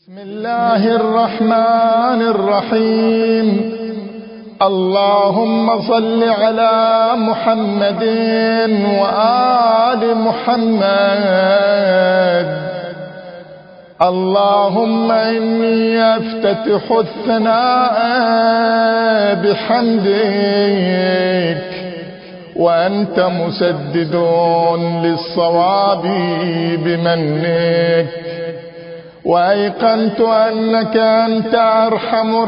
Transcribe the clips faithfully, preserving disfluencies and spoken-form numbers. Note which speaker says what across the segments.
Speaker 1: بسم الله الرحمن الرحيم. اللهم صل على محمد وآل محمد. اللهم إني أفتتح الثناء بحمدك وأنت مسدد للصواب بمنك، وأيقنت أنك أنت أرحم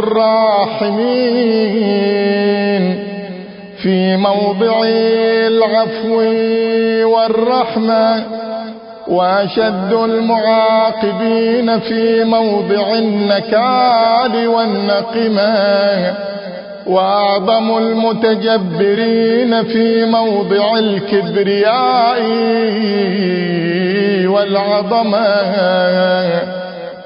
Speaker 1: الراحمين في موضع العفو والرحمة، وأشد المعاقبين في موضع النكال والنقمة، وأعظم المتجبرين في موضع الكبرياء والعظمة.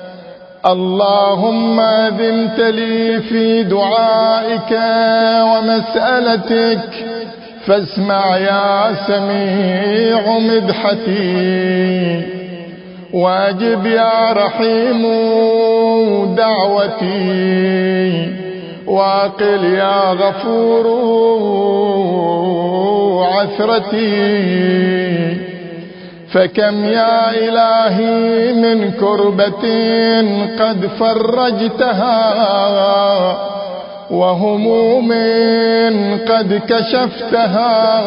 Speaker 1: اللهم أذنت لي في دعائك ومسألتك، فاسمع يا سميع مدحتي، واجب يا رحيم دعوتي، واقل يا غفور عثرتي. فكم يا إلهي من كربة قد فرجتها، وهموم قد كشفتها،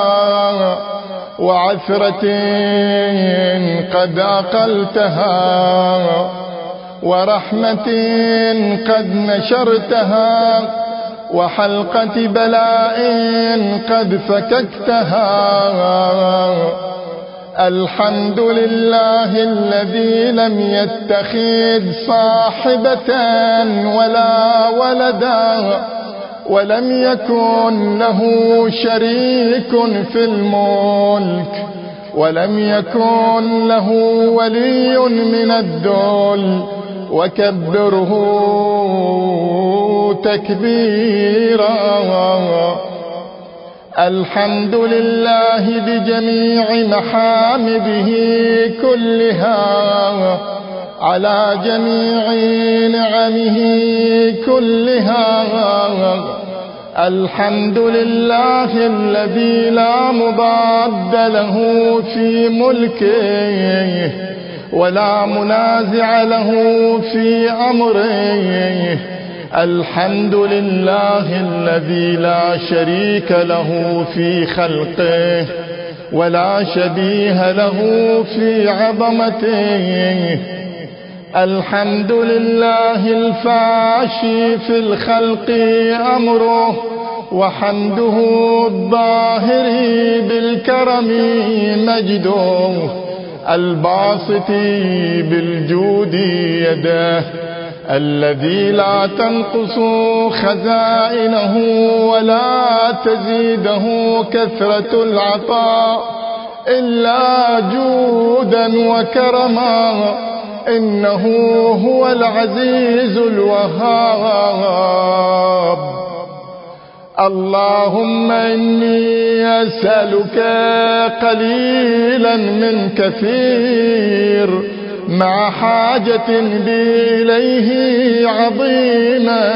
Speaker 1: وعثرة قد أقلتها، ورحمة قد نشرتها، وحلقة بلاء قد فككتها. الحمد لله الذي لم يتخذ صاحبة ولا ولدا، ولم يكن له شريك في الملك، ولم يكن له ولي من الذل، وكبره تكبيرا. الحمد لله بجميع محامده كلها، على جميع نعمه كلها. الحمد لله الذي لا مضاد له في ملكه، ولا منازع له في أمره. الحمد لله الذي لا شريك له في خلقه، ولا شبيه له في عظمته. الحمد لله الفاشي في الخلق أمره، وحمده الظاهر بالكرم مجده، الباسط بالجود يده، الذي لا تنقص خزائنه ولا تزيده كثرة العطاء إلا جودا وكرما. إنه هو العزيز الوهاب. اللهم إني أسألك قليلا من كثير، مع حاجة بي إليه عظيمة،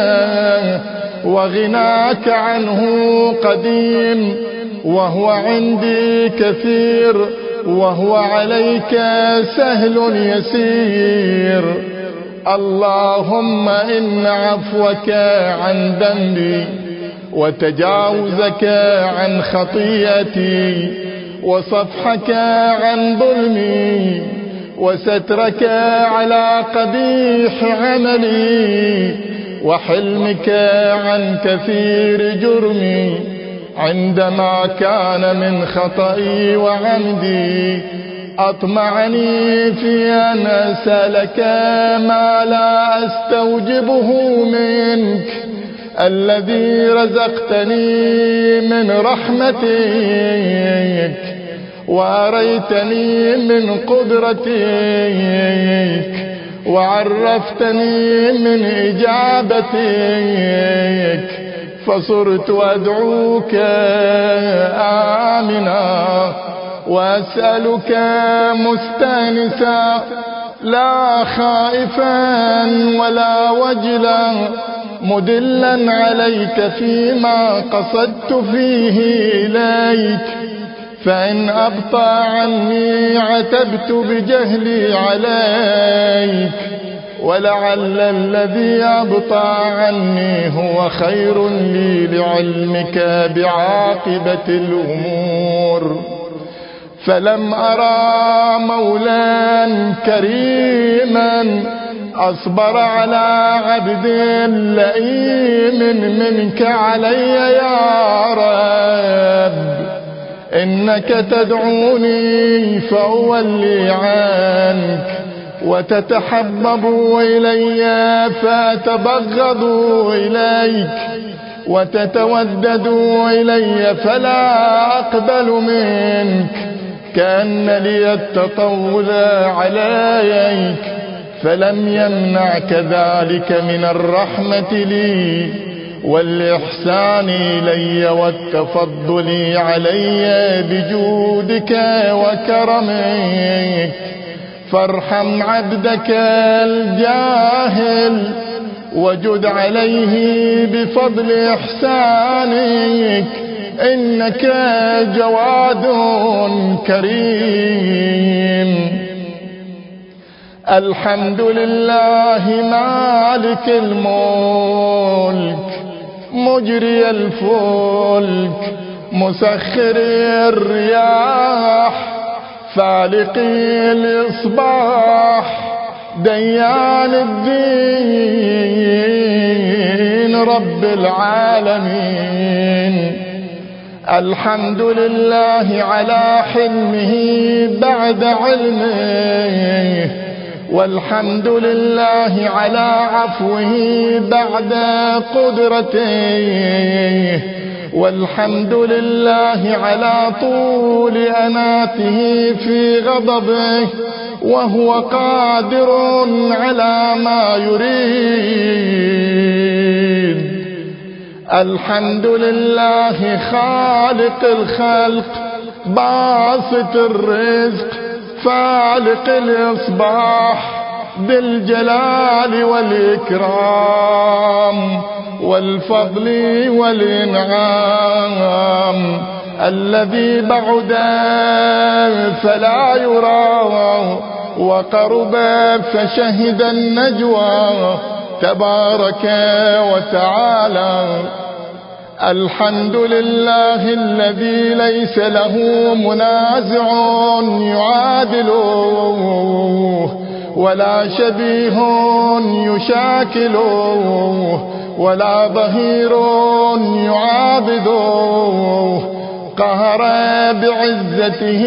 Speaker 1: وغناك عنه قديم، وهو عندي كثير، وهو عليك سهل يسير. اللهم إن عفوك عن ذنبي، وتجاوزك عن خطيئتي، وصفحك عن ظلمي، وسترك على قبيح عملي، وحلمك عن كثير جرمي، عندما كان من خطئي وعمدي. أطمعني في أن أسألك ما لا أستوجبه منك، الذي رزقتني من رحمتك، وأريتني من قدرتك، وعرفتني من إجابتك، فصرت أدعوك آمنا، وأسألك مستانسا، لا خائفا ولا وجلا مدلا عليك فيما قصدت فيه إليك، فإن أبطى عني عتبت بجهلي عليك، ولعل الذي أبطى عني هو خير لي لعلمك بعاقبة الأمور. فلم أرى مولا كريما أصبر على عبد لئيم منك علي يا رب، إنك تدعوني فأولي عنك، وتتحبب إلي فأتبغض إليك، وتتودد إلي فلا أقبل منك، كأن لي التطول عليك، فلم يمنعك ذلك من الرحمة لي والإحسان إلي والتفضل علي بجودك وكرمك. فارحم عبدك الجاهل وجد عليه بفضل إحسانك، إنك جواد كريم. الحمد لله مالك الملك مجري الفلك مسخر الرياح فالق الإصباح ديان الدين رب العالمين. الحمد لله على حلمه بعد علمه، والحمد لله على عفوه بعد قدرته، والحمد لله على طول أناته في غضبه وهو قادر على ما يريد. الحمد لله خالق الخلق باسط الرزق فالق الإصباح بالجلال والإكرام والفضل والإنعام، الذي بعد فلا يرى وقرب فشهد النجوى تبارك وتعالى. الحمد لله الذي ليس له منازع يعادله ولا شبيه يشاكله ولا ظهير يعاضده، قهر بعزته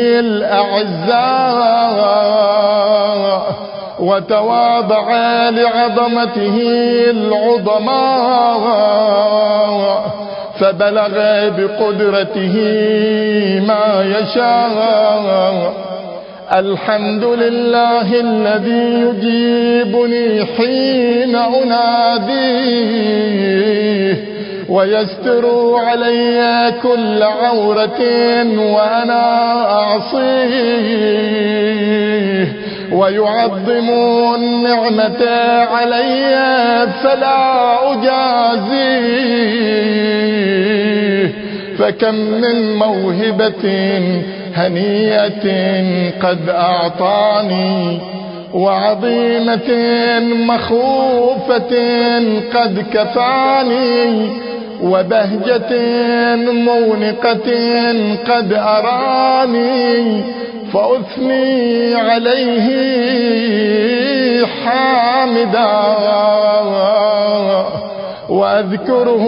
Speaker 1: الأعزاء وتواضع لعظمته العظماء، فبلغ بقدرته ما يشاء. الحمد لله الذي يجيبني حين أناديه ويستر علي كل عورة وأنا أعصيه، ويعظم النعمة علي فلا أجازيه. فكم من موهبة هنيئة قد أعطاني، وعظيمة مخوفة قد كفاني، وبهجة مونقة قد أراني، فأثني عليه حامدا وأذكره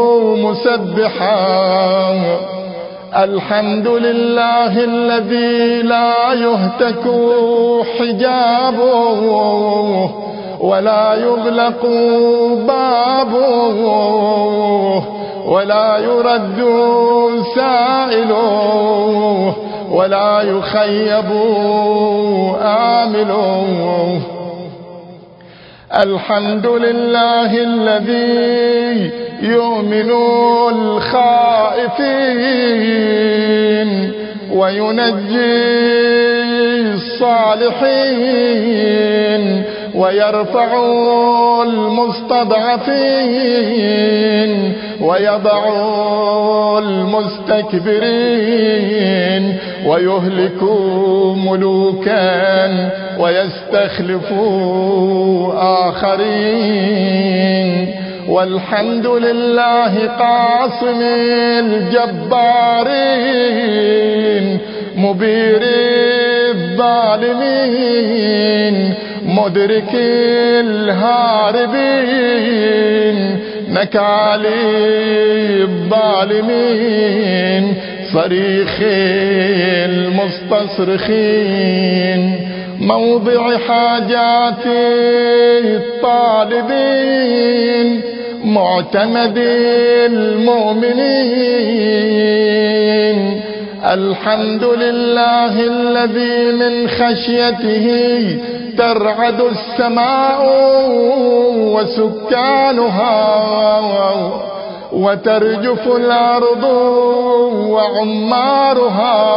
Speaker 1: مسبحا. الحمد لله الذي لا يهتك حجابه ولا يغلق بابه ولا يرد سائله ولا يخيب آمله. الحمد لله الذي يؤمن الخائفين وينجي الصالحين ويرفع المستضعفين ويضع المستكبرين ويهلك ملوكا ويستخلف آخرين. والحمد لله قاصم الجبارين مبير الظالمين مدرك الهاربين نكالي الظالمين صريخ المستصرخين موضع حاجات الطالبين معتمد المؤمنين. الحمد لله الذي من خشيته ترعد السماء وسكانها وترجف الأرض وعمارها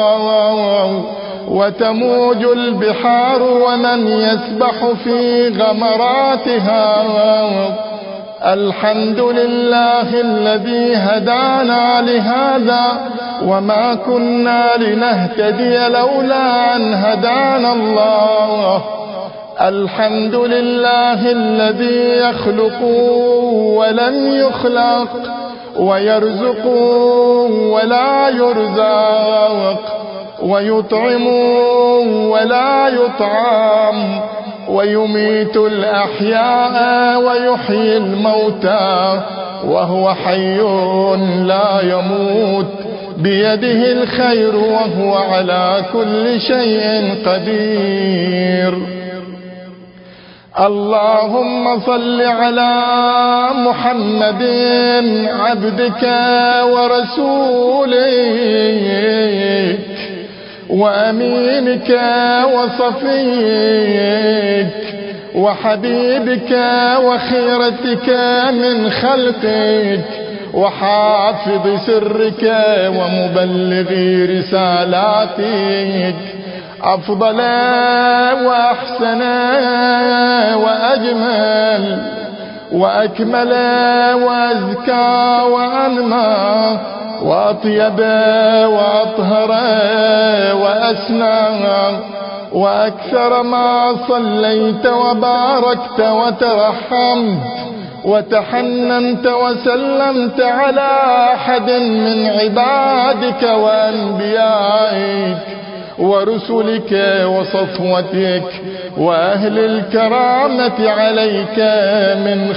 Speaker 1: وتموج البحار ومن يسبح في غمراتها. الحمد لله الذي هدانا لهذا وما كنا لنهتدي لولا أن هدانا الله. الحمد لله الذي يخلق ولم يخلق ويرزق ولا يرزق ويطعم ولا يطعم ويميت الأحياء ويحيي الموتى وهو حي لا يموت بيده الخير وهو على كل شيء قدير. اللهم صل على محمد عبدك ورسولك وأمينك وصفيك وحبيبك وخيرتك من خلقك وحافظ سرك ومبلغ رسالاتك أفضل وأحسن وأجمل وأكمل وأزكى وأنمى وأطيب وأطهر وأسنى وأكثر ما صليت وباركت وترحمت وتحننت وسلمت على أحد من عبادك وأنبيائك ورسلك وصفوتك وأهل الكرامة عليك من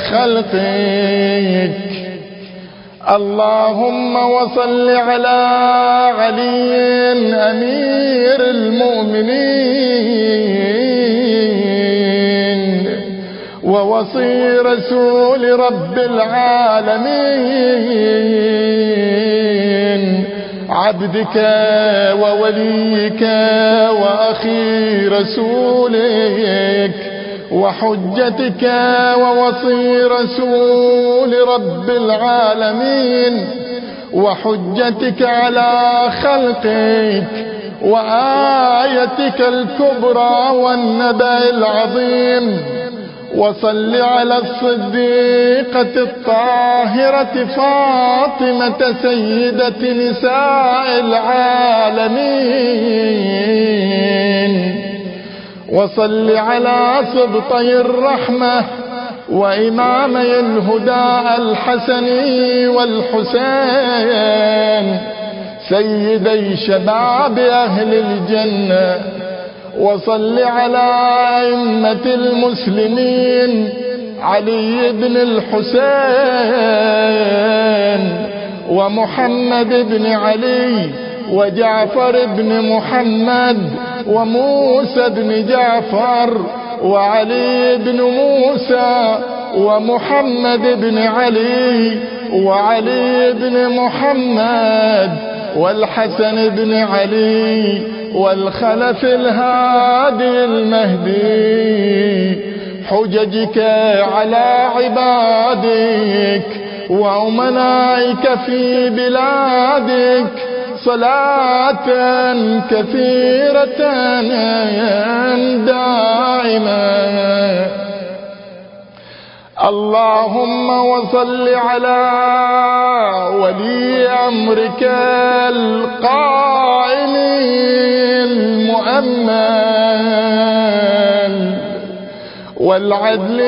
Speaker 1: خلقك. اللهم وصل على علي أمير المؤمنين ووصي رسول رب العالمين عبدك ووليك وأخي رسولك وحجتك ووصي رسول رب العالمين وحجتك على خلقك وآيتك الكبرى والنبأ العظيم. وصل على الصديقة الطاهرة فاطمة سيدة نساء العالمين. وصل على سبطي الرحمة وإمامي الهدى الحسن والحسين سيدي شباب أهل الجنة. وصل على أئمة المسلمين علي بن الحسين ومحمد بن علي وجعفر بن محمد وموسى بن جعفر وعلي بن موسى ومحمد بن علي وعلي بن محمد والحسن بن علي والخلف الهادي المهدي. حججك على عبادك وأمنائك في بلادك صلاة كثيرة دائمة. اللهم وصل على ولي أمرك القائم المؤمن والعدل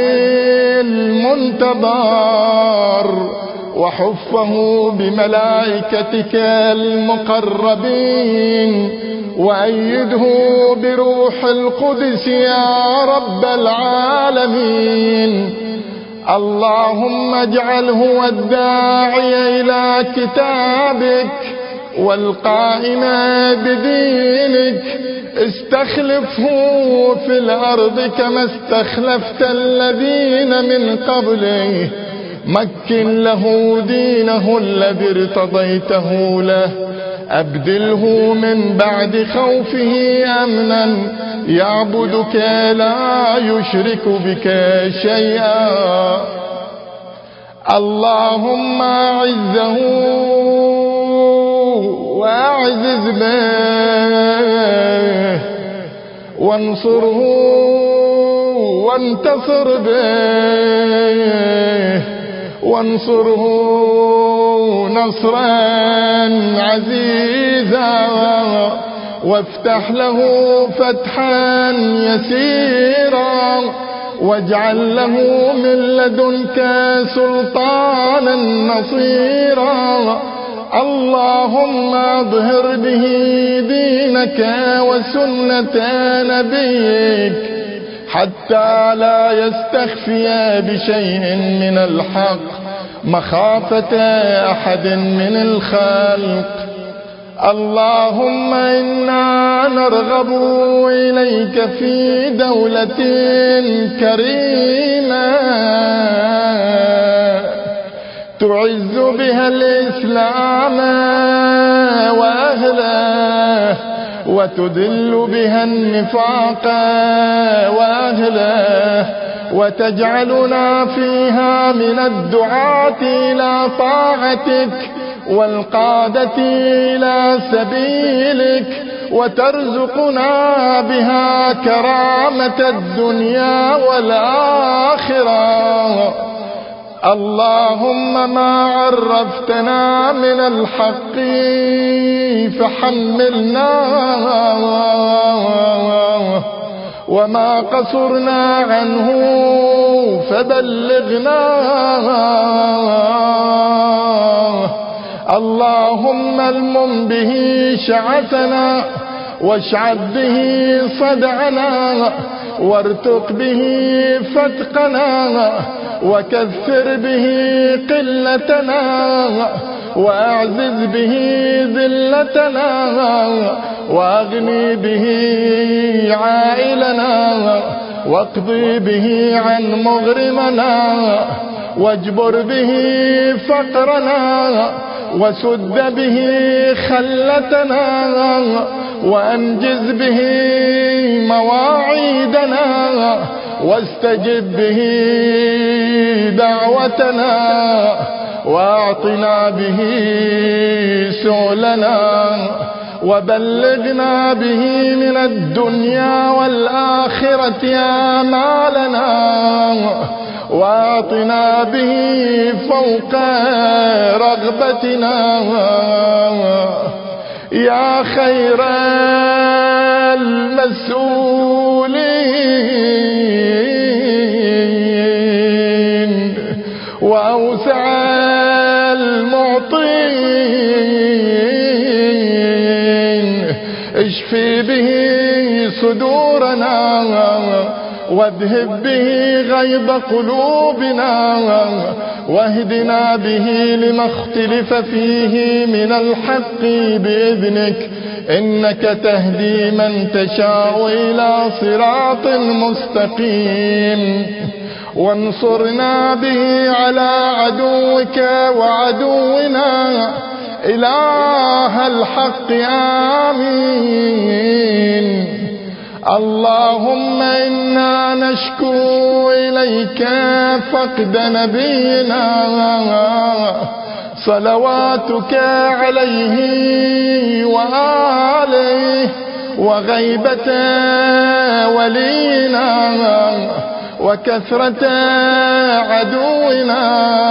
Speaker 1: المنتظر، وحفه بملائكتك المقربين، وأيده بروح القدس يا رب العالمين. اللهم اجعله الداعي إلى كتابك والقائم بدينك، استخلفه في الأرض كما استخلفت الذين من قبله، مكن له دينه الذي ارتضيته له، أبدله من بعد خوفه أمنا يعبدك لا يشرك بك شيئا. اللهم أعزه وأعزز به، وانصره وانتصر به، وانصره نصرا عزيزا، وافتح له فتحا يسيرا، واجعل له من لدنك سلطانا نصيرا. اللهم اظهر به دينك وسنة نبيك حتى لا يستخفي بشيء من الحق مخافة أحد من الخلق. اللهم إنا نرغب إليك في دولة كريمة تعز بها الإسلام وأهله، وتذل بها النفاق وأهله، وتجعلنا فيها من الدعاة إلى طاعتك والقادة إلى سبيلك، وترزقنا بها كرامة الدنيا والآخرة. اللهم ما عرفتنا من الحق فحملنا، وما قصرنا عنه فبلغنا. اللهم المم به شعثنا، واشعب به صدعنا، وارتق به فتقنا، وكثر به قلتنا، وأعزز به ذلتنا، وأغني به عائلنا، واقضي به عن مغرمنا، واجبر به فقرنا، وسد به خلتنا، وأنجز به مواعيدنا، واستجب به دعوتنا، واعطنا به سؤلنا، وبلغنا به من الدنيا والآخرة آمالنا، واعطنا به فوق رغبتنا. يا خير المسؤولين وأوسع المعطين، اشفي به صدورنا، واذهب به غيظ قلوبنا، واهدنا به لما اختلف فيه من الحق بإذنك، إنك تهدي من تشاء إلى صراط مستقيم. وانصرنا به على عدوك وعدونا إله الحق آمين. اللهم إنا نشكو إليك فقد نبينا صلواتك عليه وآله وغيبة ولينا وكثرة عدونا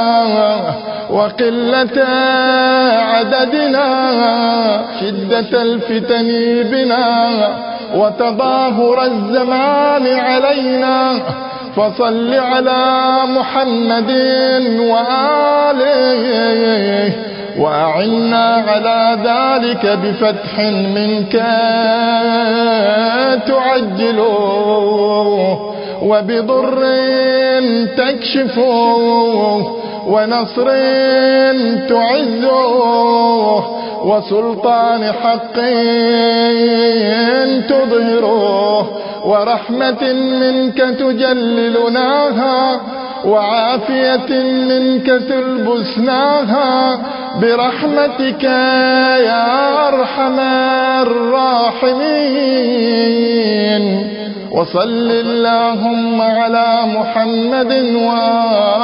Speaker 1: وقلة عددنا شدة الفتن بنا وتظاهر الزمان علينا فصل على محمد وآله وأعنا على ذلك بفتح منك تعجله وبضر تكشفه ونصر تعزه وسلطان حق تظهره ورحمة منك تجللناها وعافية منك تلبسناها برحمتك يا أرحم الراحمين. وصل اللهم على محمد وآله